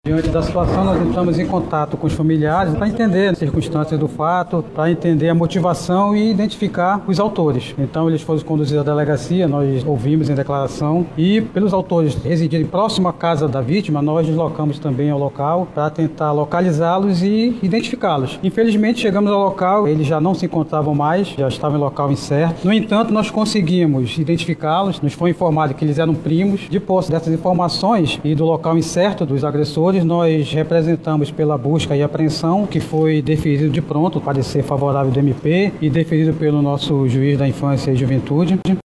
Diante da situação, nós entramos em contato com os familiares para entender as circunstâncias do fato, para entender a motivação e identificar os autores. Então, eles foram conduzidos à delegacia, nós ouvimos em declaração e, pelos autores residirem próximo à casa da vítima, nós deslocamos também ao local para tentar localizá-los e identificá-los. Infelizmente, chegamos ao local, eles já não se encontravam mais, já estavam em local incerto. No entanto, nós conseguimos identificá-los, nos foi informado que eles eram primos. De posse dessas informações e do local incerto dos agressores, nós representamos pela busca e apreensão, que foi deferido de pronto, parecer favorável do MP e deferido pelo nosso juiz da Infância e Juventude.